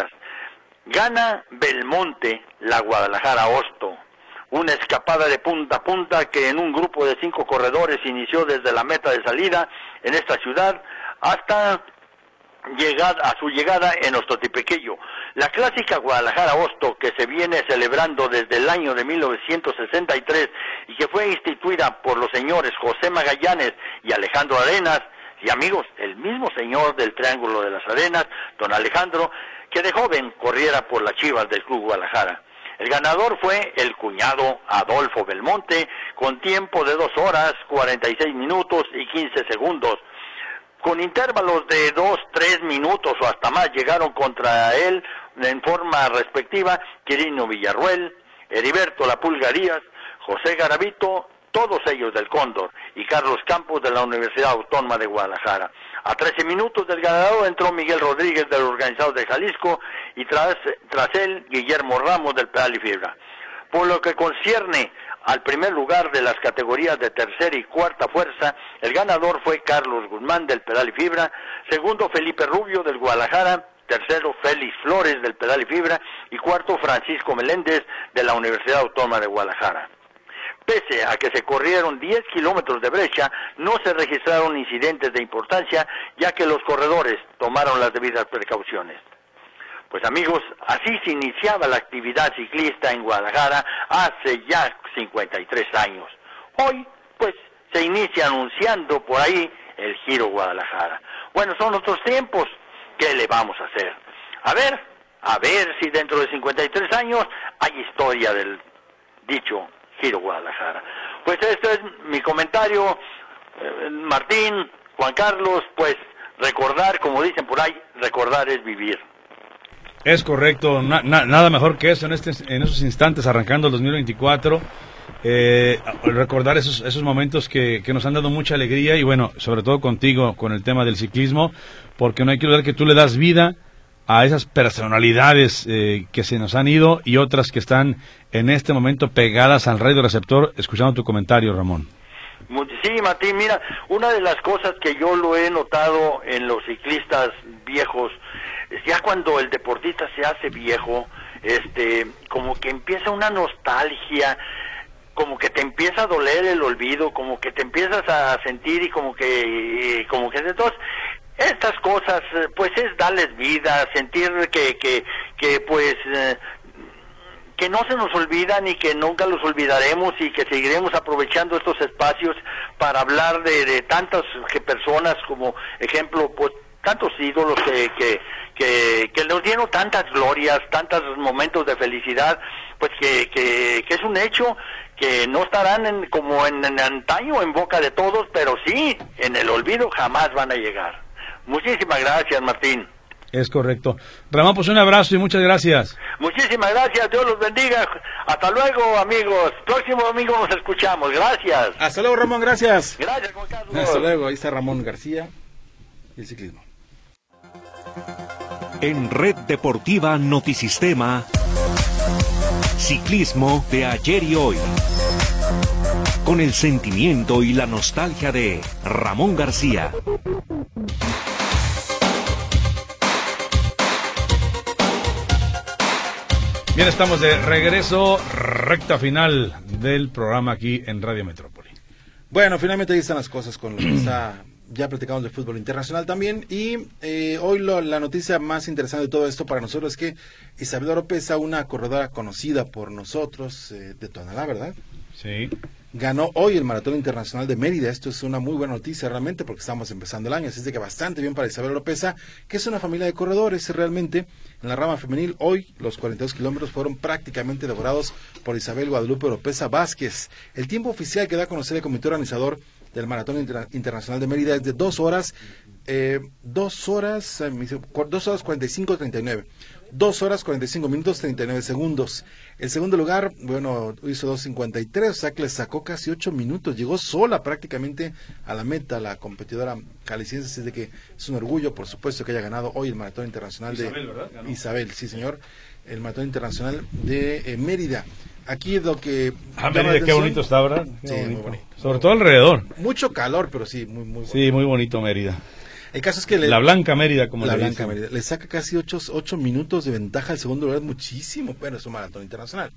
gana Belmonte la Guadalajara Osto. Una escapada de punta a punta que en un grupo de cinco corredores inició desde la meta de salida en esta ciudad hasta llegar a su llegada en Ostotipaquillo. La clásica Guadalajara Osto, que se viene celebrando desde el año de mil novecientos sesenta y tres y que fue instituida por los señores José Magallanes y Alejandro Arenas, y amigos, el mismo señor del Triángulo de las Arenas, don Alejandro, que de joven corriera por las Chivas del Club Guadalajara. El ganador fue el cuñado Adolfo Belmonte, con tiempo de dos horas, cuarenta y seis minutos y quince segundos. Con intervalos de dos, tres minutos o hasta más llegaron contra él en forma respectiva Quirino Villarruel, Heriberto La Pulga Díaz, José Garavito, todos ellos del Cóndor, y Carlos Campos de la Universidad Autónoma de Guadalajara. A trece minutos del ganador entró Miguel Rodríguez de los organizados de Jalisco y tras, tras él Guillermo Ramos del Pedal y Fibra. Por lo que concierne al primer lugar de las categorías de tercera y cuarta fuerza, el ganador fue Carlos Guzmán del Pedal y Fibra, segundo Felipe Rubio del Guadalajara, tercero Félix Flores del Pedal y Fibra y cuarto Francisco Meléndez de la Universidad Autónoma de Guadalajara. Pese a que se corrieron diez kilómetros de brecha, no se registraron incidentes de importancia, ya que los corredores tomaron las debidas precauciones. Pues amigos, así se iniciaba la actividad ciclista en Guadalajara hace ya cincuenta y tres años. Hoy, pues, se inicia anunciando por ahí el Giro Guadalajara. Bueno, son otros tiempos, ¿qué le vamos a hacer? A ver, a ver si dentro de cincuenta y tres años hay historia del dicho Giro Guadalajara. Pues este es mi comentario, eh, Martín, Juan Carlos, pues recordar, como dicen por ahí, recordar es vivir. Es correcto, na, na, nada mejor que eso en, este, en esos instantes, arrancando el dos mil veinticuatro, eh, recordar esos, esos momentos que, que nos han dado mucha alegría y bueno, sobre todo contigo, con el tema del ciclismo, porque no hay que olvidar que tú le das vida a esas personalidades eh, que se nos han ido y otras que están en este momento pegadas al radio receptor, escuchando tu comentario, Ramón. Sí, Martín, mira, una de las cosas que yo lo he notado en los ciclistas viejos, es ya cuando el deportista se hace viejo, este, como que empieza una nostalgia, como que te empieza a doler el olvido, como que te empiezas a sentir y como que, como que entonces, estas cosas, pues es darles vida, sentir que, que, que pues, eh, que no se nos olvidan y que nunca los olvidaremos y que seguiremos aprovechando estos espacios para hablar de, de tantas que personas como ejemplo, pues, tantos ídolos que, que, que, que nos dieron tantas glorias, tantos momentos de felicidad, pues que, que, que es un hecho que no estarán en, como en, en antaño en boca de todos, pero sí, en el olvido jamás van a llegar. Muchísimas gracias, Martín. Es correcto. Ramón, pues un abrazo y muchas gracias. Muchísimas gracias, Dios los bendiga. Hasta luego, amigos. Próximo domingo nos escuchamos. Gracias. Hasta luego, Ramón, gracias. Gracias, Juan Carlos. Hasta luego, ahí está Ramón García y el ciclismo. En Red Deportiva Notisistema, ciclismo de ayer y hoy, con el sentimiento y la nostalgia de Ramón García. Bien, estamos de regreso, recta final del programa aquí en Radio Metrópoli. Bueno, finalmente ahí están las cosas con lo que está, ya platicamos del fútbol internacional también, y eh, hoy lo, la noticia más interesante de todo esto para nosotros es que Isabel Oropesa, una corredora conocida por nosotros, eh, de Tonalá, ¿verdad? Sí. Ganó hoy el Maratón Internacional de Mérida. Esto es una muy buena noticia realmente porque estamos empezando el año, así es de que bastante bien para Isabel Oropesa, que es una familia de corredores realmente. En la rama femenil, hoy los cuarenta y dos kilómetros fueron prácticamente devorados por Isabel Guadalupe Oropesa Vázquez. El tiempo oficial que da a conocer el comité organizador del Maratón Inter- Internacional de Mérida es de dos horas, eh, dos horas, eh, dos horas cuarenta y cinco, treinta y nueve. Dos horas cuarenta y cinco minutos treinta y nueve segundos. El segundo lugar, bueno, hizo dos cincuenta y tres, o sea que le sacó casi ocho minutos. Llegó sola prácticamente a la meta la competidora jalisciense, así de que es un orgullo, por supuesto, que haya ganado hoy el Maratón Internacional de Isabel, ¿verdad? Ganó. Isabel, sí señor, el Maratón Internacional de eh, Mérida. Aquí es lo que... Ah, Mérida, qué bonito está, ¿verdad? Qué Sí, bonito. muy bonito. Sobre todo alrededor. Mucho calor, pero sí, muy, muy bonito. Sí, muy bonito Mérida. El caso es que le, La Blanca Mérida, como la le Blanca dicen. Mérida le saca casi ocho, ocho minutos de ventaja al segundo lugar, muchísimo, pero es un maratón internacional.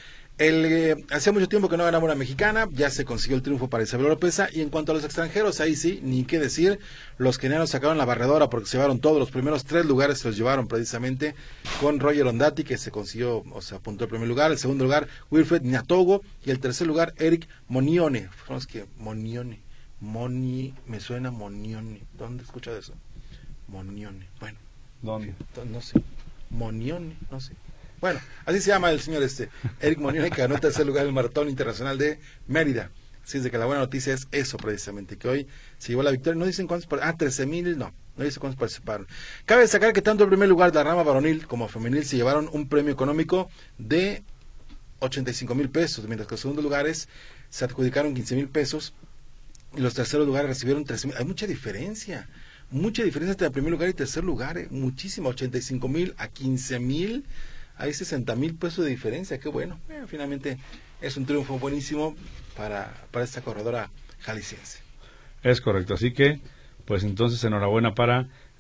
El, eh, hacía mucho tiempo que no ganaba una mexicana, ya se consiguió el triunfo para Isabel Oropesa. Y en cuanto a los extranjeros, ahí sí, ni qué decir, los kenianos sacaron la barredora porque se llevaron todos, los primeros tres lugares se los llevaron precisamente, con Roger Ondati, que se consiguió, o sea, apuntó el primer lugar, el segundo lugar Wilfred Nyatogo, y el tercer lugar Eric Monione. Son los que, Monione, Moni, me suena Monione, ¿dónde escucha de eso? Monione, bueno. ¿Dónde? No sé, Monione, no sé. Bueno, así se llama el señor este, Eric Monione, que ganó el tercer lugar en el Maratón Internacional de Mérida. Así es de que la buena noticia es eso precisamente, que hoy se llevó la victoria. No dicen cuántos, ah, trece mil, no, no dicen cuántos participaron. Cabe destacar que tanto el primer lugar de la rama varonil como femenil se llevaron un premio económico de ochenta y cinco mil pesos, mientras que los segundos lugares se adjudicaron quince mil pesos y los terceros lugares recibieron trece mil. Hay mucha diferencia. Mucha diferencia entre el primer lugar y tercer lugar, eh, muchísima, ochenta y cinco mil a quince mil, hay sesenta mil pesos de diferencia, qué bueno. Eh, finalmente es un triunfo buenísimo para, para esta corredora jalisciense. Es correcto, así que, pues entonces enhorabuena para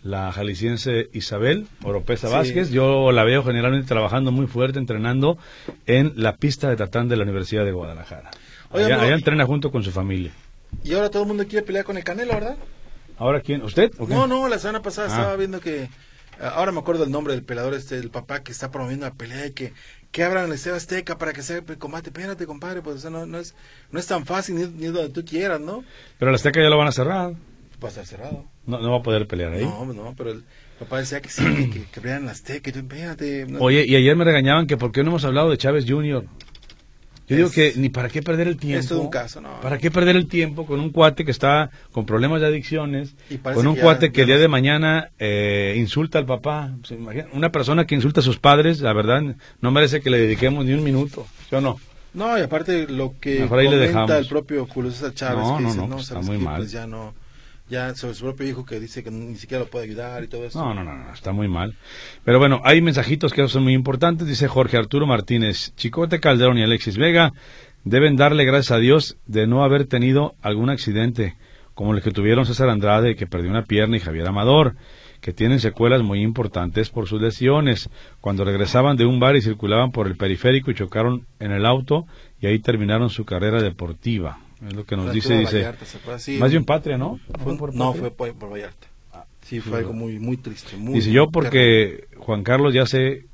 la jalisciense Isabel Oropesa Sí. Vázquez. Yo la veo generalmente trabajando muy fuerte, entrenando en la pista de tatán de la Universidad de Guadalajara. Oiga, Allá, no, allá y- entrena junto con su familia. Y ahora todo el mundo quiere pelear con el Canelo, ¿verdad? ¿Ahora quién? ¿Usted? ¿O qué? No, no, la semana pasada Ah. estaba viendo que... Ahora me acuerdo el nombre del peleador este, el papá que está promoviendo la pelea y que, que abran el Estadio Azteca para que sea el combate. Espérate, compadre, pues o sea, no, no, es, no es tan fácil ni, ni donde tú quieras, ¿no? Pero la Azteca ya lo van a cerrar. Va a estar cerrado. No, no va a poder pelear ahí. No, no, pero el papá decía que sí, que, que, que pelearan en la Azteca. Y tú, espérate. No. Oye, y ayer me regañaban que por qué no hemos hablado de Chávez junior Yo digo Es- que ni para qué perder el tiempo. es todo un caso, no. ¿Para qué perder el tiempo con un cuate que está con problemas de adicciones? Y parece Con un que ya- cuate que ya el día no- de mañana eh, insulta al papá. ¿Se imagina? Una persona que insulta a sus padres, la verdad, no merece que le dediquemos ni un minuto. ¿Sí o no? No, y aparte lo que Mejor ahí le comenta dejamos. el propio Julio César Chávez, No, que no, dice, no, no, pues está ¿sabes muy qué? mal. Pues ya no, ya sobre su propio hijo que dice que ni siquiera lo puede ayudar y todo eso. No, no, no, no, está muy mal. Pero bueno, hay mensajitos que son muy importantes. Dice Jorge Arturo Martínez, Chicote Calderón y Alexis Vega deben darle gracias a Dios de no haber tenido algún accidente, como el que tuvieron César Andrade, que perdió una pierna, y Javier Amador, que tienen secuelas muy importantes por sus lesiones. Cuando regresaban de un bar y circulaban por el periférico y chocaron en el auto, y ahí terminaron su carrera deportiva. Es lo que nos dice, Fractura dice, Vallarta, ¿se acuerda? Sí, más bien Patria, ¿no? fue- por no, Patria? fue por, por Vallarta. Sí, fue sí, algo muy, muy triste. Muy, Dice, yo muy porque Juan Carlos ya se...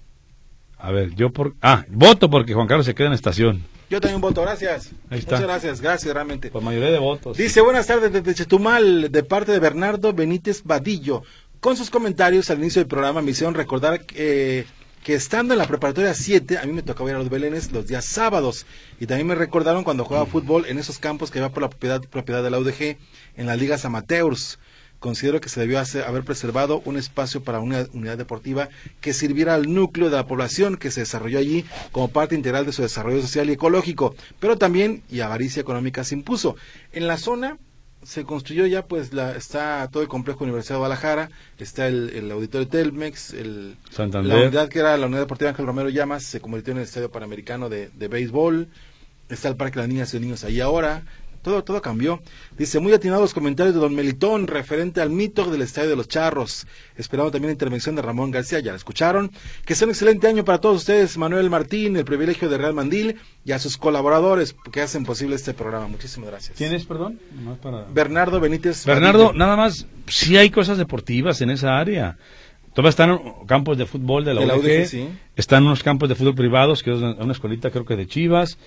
A ver, yo por... Ah, voto porque Juan Carlos se queda en estación. Yo también voto, gracias. Ahí está. Muchas gracias, gracias realmente. Por mayoría de votos. Dice, buenas tardes desde Chetumal, de parte de Bernardo Benítez Vadillo. Con sus comentarios al inicio del programa me hicieron recordar que, que estando en la preparatoria siete, a mí me tocaba ir a los Belénes los días sábados. Y también me recordaron cuando jugaba fútbol en esos campos que iba por la propiedad, propiedad de la U D G, en las ligas amateurs. Considero que se debió hacer, haber preservado un espacio para una unidad deportiva que sirviera al núcleo de la población que se desarrolló allí como parte integral de su desarrollo social y ecológico, pero también y avaricia económica se impuso. En la zona se construyó ya, pues la, está todo el complejo Universidad de Guadalajara, está el, el auditorio Telmex, el, Santander. la unidad que era la unidad deportiva Ángel Romero Llamas, se convirtió en el estadio panamericano de, de béisbol, está el parque de las niñas y los niños ahí ahora. Todo, todo cambió. Dice, muy atinados los comentarios de don Melitón referente al mito del Estadio de los Charros. Esperamos también la intervención de Ramón García, ya la escucharon. Que sea un excelente año para todos ustedes, Manuel Martín, el privilegio de Real Mandil, y a sus colaboradores que hacen posible este programa. Muchísimas gracias. ¿Quién es, perdón? Más para... Bernardo Benítez. Bernardo, Vadillo. nada más, sí hay cosas deportivas en esa área. Todavía están campos de fútbol de la, De la U D G, U D G, sí. están unos campos de fútbol privados, que es una, una escuelita creo que de Chivas,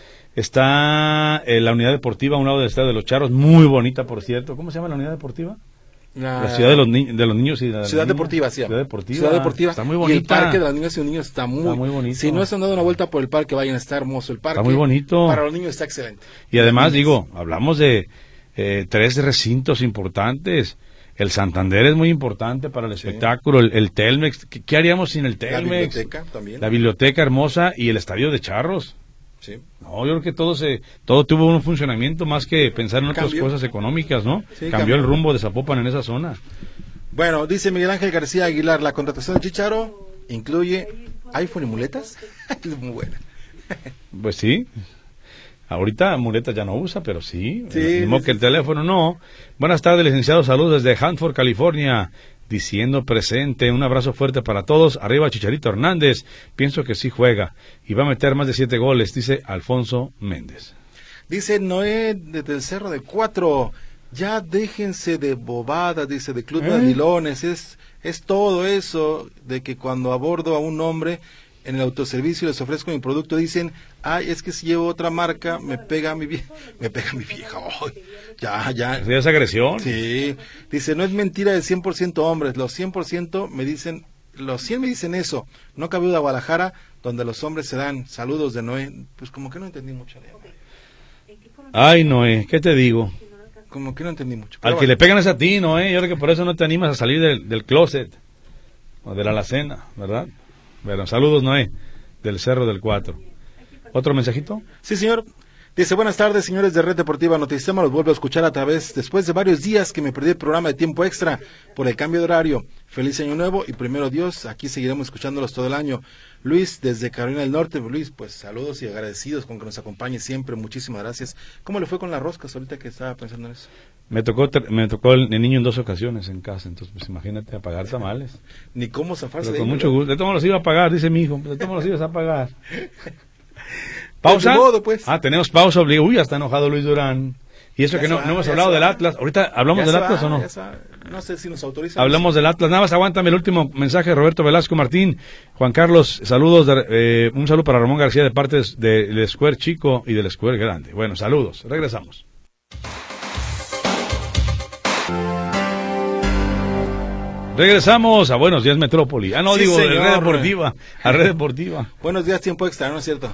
está eh, la unidad deportiva a un lado del Estadio de los Charros, muy bonita por cierto. ¿Cómo se llama la unidad deportiva? La, La ciudad de los, ni de los niños y de las Ciudad niñas. Deportiva, sí. Ciudad Deportiva. Ciudad Deportiva. Está muy Y el bonita. parque de las niñas y los niños está muy, Está muy bonito. Si no se han dado una vuelta por el parque, vayan, está hermoso el parque. Está muy bonito. Para los niños está excelente. Y además, Los niños. digo, hablamos de eh, tres recintos importantes. El Santander es muy importante para el Sí. espectáculo, el, el Telmex. ¿Qué, qué haríamos sin el La Telmex? biblioteca también. La biblioteca hermosa y el estadio de Charros. Sí. No, yo creo que todo se, todo tuvo un funcionamiento más que pensar en otras Cambió. cosas económicas, ¿no? Sí, cambió, cambió. el rumbo de Zapopan en esa zona. Bueno, dice Miguel Ángel García Aguilar, la contratación de Chicharo incluye iPhone y muletas. Es muy buena. Pues sí. Ahorita muletas ya no usa, pero sí. Sí, Ni modo sí, que el sí. teléfono no. Buenas tardes, licenciado. Saludos desde Hanford, California. Diciendo presente. Un abrazo fuerte para todos. Arriba Chicharito Hernández. Pienso que sí juega. Y va a meter más de siete goles, dice Alfonso Méndez. Dice Noé desde el Cerro de Cuatro. Ya déjense de bobadas, dice, de Club de ¿Eh? Aguilones. Es, es todo eso de que cuando abordo a un hombre en el autoservicio y les ofrezco mi producto, dicen, ay, es que si llevo otra marca, me pega mi vieja. Me pega mi vieja. Ay, ya, ya. ¿Eso ya es agresión? Sí. Dice, no es mentira de cien por ciento hombres. Los cien por ciento me dicen, los cien me dicen eso. No cabe duda, Guadalajara, donde los hombres se dan. Saludos de Noé. Pues como que no entendí mucho. Ay, Noé, ¿qué te digo? Como que no entendí mucho. Al Pero que le bueno. pegan es a ti, Noé. Yo creo que por eso no te animas a salir del, del closet o de la alacena, ¿verdad? Bueno, saludos, Noé, del Cerro del Cuatro. ¿Otro mensajito? Sí, señor. Dice, buenas tardes, señores de Red Deportiva Notisistema. Los vuelvo a escuchar a través, después de varios días que me perdí el programa de tiempo extra por el cambio de horario. Feliz año nuevo y primero Dios, aquí seguiremos escuchándolos todo el año. Luis, desde Carolina del Norte. Luis, pues saludos y agradecidos con que nos acompañe siempre. Muchísimas gracias. ¿Cómo le fue con las roscas ahorita que estaba pensando en eso? Me tocó me tocó el, el niño en dos ocasiones en casa, entonces pues imagínate a pagar tamales. Ni cómo zafarse. Pero con mucho gusto. De todos los iba a pagar, dice mi hijo. De todos los ibas a pagar. ¿Pausa? Modo, pues. Ah, tenemos pausa obligada. Uy, ya está enojado Luis Durán. Y eso ya que no, va, no hemos hablado del Atlas. Ahorita hablamos del Atlas va, o no. No sé si nos autorizan. Hablamos del Atlas. Nada más aguántame el último mensaje de Roberto Velasco Martín. Juan Carlos, saludos. De, eh, un saludo para Ramón García de parte del Square Chico y del Square Grande. Bueno, saludos. Regresamos. Regresamos a Buenos Días Metrópoli. Ah, no, sí, digo, señor. de Red Deportiva. A Red Deportiva. Buenos días, tiempo extra, ¿no es cierto?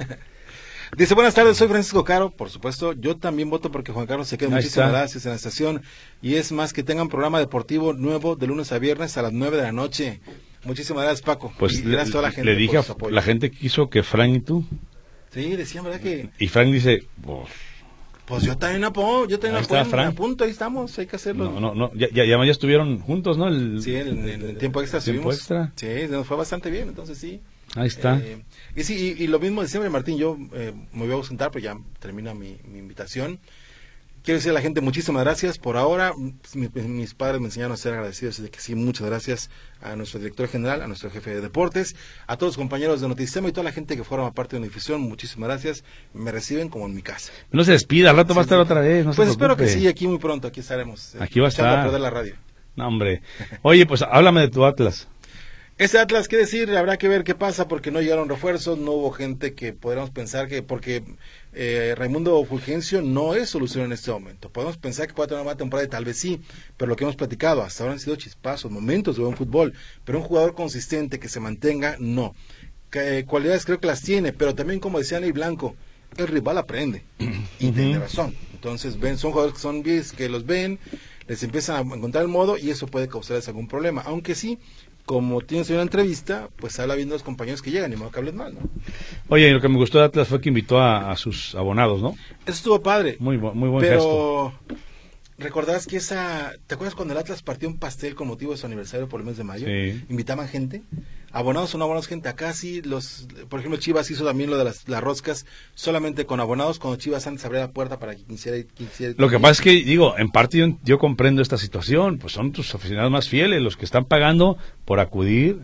Dice, buenas tardes, soy Francisco Caro. Por supuesto, yo también voto porque Juan Carlos se quede. Ahí Muchísimas está. Gracias en la estación. Y es más, que tengan programa deportivo nuevo de lunes a viernes a las nueve de la noche. Muchísimas gracias, Paco. Pues y le, gracias a toda la gente le dije, a la gente quiso que Frank y tú. Sí, decían, ¿verdad que? Y Frank dice, oh. Pues yo también apoyo, yo también apoyo, me apunto, ahí estamos, hay que hacerlo. No, no, no, ya, ya, ya estuvieron juntos, ¿no? El, sí, en el, el, el tiempo extra tiempo estuvimos. Extra. Sí, nos fue bastante bien, entonces sí. Ahí está. Eh, y sí, y, y lo mismo de siempre, Martín, yo eh, me voy a ausentar, pero ya termina mi, mi invitación. Quiero decirle a la gente muchísimas gracias por ahora. Mi, mis padres me enseñaron a ser agradecidos, así que sí, muchas gracias a nuestro director general, a nuestro jefe de deportes, a todos los compañeros de Notisistema y toda la gente que forma parte de la difusión. Muchísimas gracias. Me reciben como en mi casa. No se despida, al rato sí, va a estar sí. otra vez. No pues se espero que sí, aquí muy pronto, aquí estaremos. Eh, aquí va a estar. A perder la radio. No, hombre. Oye, pues háblame de tu Atlas. Ese Atlas, ¿qué decir? Habrá que ver qué pasa porque no llegaron refuerzos, no hubo gente que podríamos pensar que, porque eh, Raimundo Fulgencio no es solución en este momento. Podemos pensar que puede tener una mala temporada y tal vez sí, pero lo que hemos platicado, hasta ahora han sido chispazos, momentos de buen fútbol, pero un jugador consistente que se mantenga, no. Que, eh, cualidades creo que las tiene, pero también como decía Ney Blanco, el rival aprende y uh-huh. tiene razón. Entonces ven, son jugadores que son bien, que los ven, les empiezan a encontrar el modo y eso puede causarles algún problema, aunque sí, como tienes una entrevista, pues habla viendo a los compañeros que llegan, y modo que hables mal, ¿no? Oye, y lo que me gustó de Atlas fue que invitó a, a sus abonados, ¿no? Eso estuvo padre. Muy, muy buen pero, gesto. Pero, ¿recordás que esa... ¿Te acuerdas cuando el Atlas partió un pastel con motivo de su aniversario por el mes de mayo? Sí. Invitaban gente. Abonados o no abonados, gente. Acá sí, los, por ejemplo, Chivas hizo también lo de las, las roscas solamente con abonados, cuando Chivas antes abría la puerta para que quisiera... quisiera lo que pasa es que, digo, en parte yo, yo comprendo esta situación, pues son tus aficionados más fieles, los que están pagando por acudir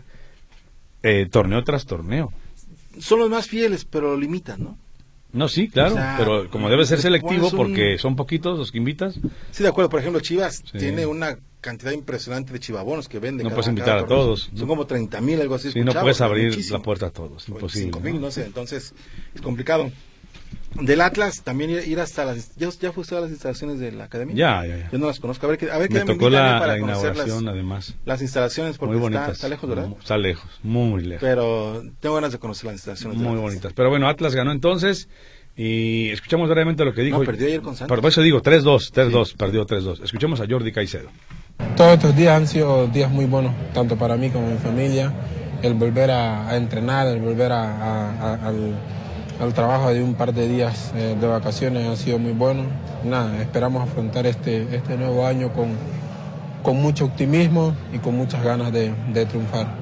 eh, torneo tras torneo. Son los más fieles, pero lo limitan, ¿no? No, sí, claro, o sea, pero como debe ser selectivo un... porque son poquitos los que invitas. Sí, de acuerdo, por ejemplo, Chivas sí. tiene una cantidad impresionante de chivabonos que vende. No cada, puedes invitar a todos. Son como treinta mil, algo así. Sí, no puedes abrir muchísimo. La puerta a todos, imposible. cinco mil, ¿no? no sé, entonces es complicado. Del Atlas, también ir, ir hasta las... ¿Ya, ¿Ya fuiste a las instalaciones de la academia? Ya, ya, ya. Yo no las conozco. A ver, a ver me qué tocó me la, para la inauguración, las, además. Las instalaciones, porque muy está, está lejos, ¿verdad? Está lejos, muy lejos. Pero tengo ganas de conocer las instalaciones. Muy bonitas. Pero bueno, Atlas ganó entonces y escuchamos brevemente lo que dijo. No, perdió ayer con Santos. Por eso digo, tres dos, tres dos, sí. Perdió tres dos. Escuchemos a Jordi Caicedo. Todos estos días han sido días muy buenos, tanto para mí como mi familia. El volver a, a entrenar, el volver a, a, a, al, al trabajo de un par de días eh, de vacaciones ha sido muy bueno. Nada, esperamos afrontar este, este nuevo año con, con mucho optimismo y con muchas ganas de, de triunfar.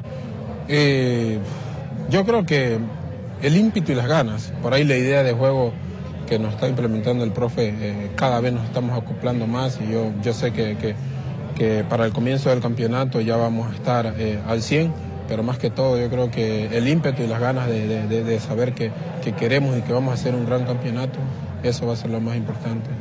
Eh, yo creo que el ímpetu y las ganas, por ahí la idea de juego que nos está implementando el profe, eh, cada vez nos estamos acoplando más y yo, yo sé que, que, que para el comienzo del campeonato ya vamos a estar eh, al cien, pero más que todo yo creo que el ímpetu y las ganas de, de, de, de saber que, que queremos y que vamos a hacer un gran campeonato, eso va a ser lo más importante.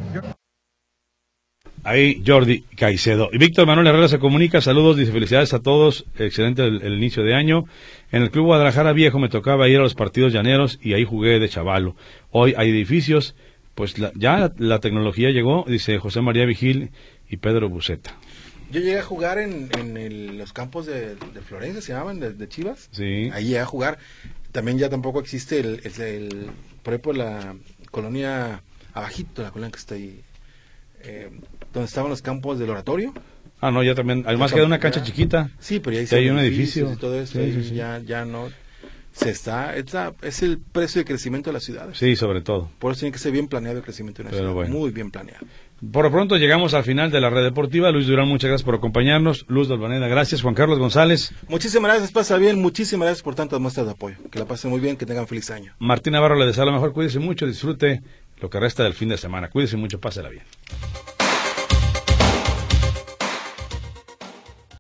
Ahí Jordi Caicedo. Y Víctor Manuel Herrera se comunica, saludos, dice felicidades a todos, excelente el, el inicio de año. En el Club Guadalajara Viejo me tocaba ir a los partidos llaneros y ahí jugué de chavalo. Hoy hay edificios, pues la, ya la, la tecnología llegó, dice José María Vigil y Pedro Buceta. Yo llegué a jugar en, en el, los campos de, de Florencia, se llamaban, de, de Chivas. Sí. Ahí llegué a jugar. También ya tampoco existe el, el, el por ejemplo, la colonia abajito, la colonia que está ahí, eh, donde estaban los campos del oratorio. Ah, no, ya también, además queda una cancha chiquita. Sí, pero ya hay, hay un edificio. Y todo eso, sí, sí, sí. Ya, ya no... Se está, está, es el precio de crecimiento de las ciudades. Sí, sobre todo. Por eso tiene que ser bien planeado el crecimiento de una ciudad, bueno. Muy bien planeado. Por lo pronto llegamos al final de la red deportiva. Luis Durán, muchas gracias por acompañarnos. Luz Dolvaneda, gracias. Juan Carlos González. Muchísimas gracias, pasa bien. Muchísimas gracias por tantas muestras de apoyo. Que la pasen muy bien, que tengan feliz año. Martín Navarro le desea lo mejor. Cuídese mucho, disfrute lo que resta del fin de semana. Cuídese mucho, pásela bien.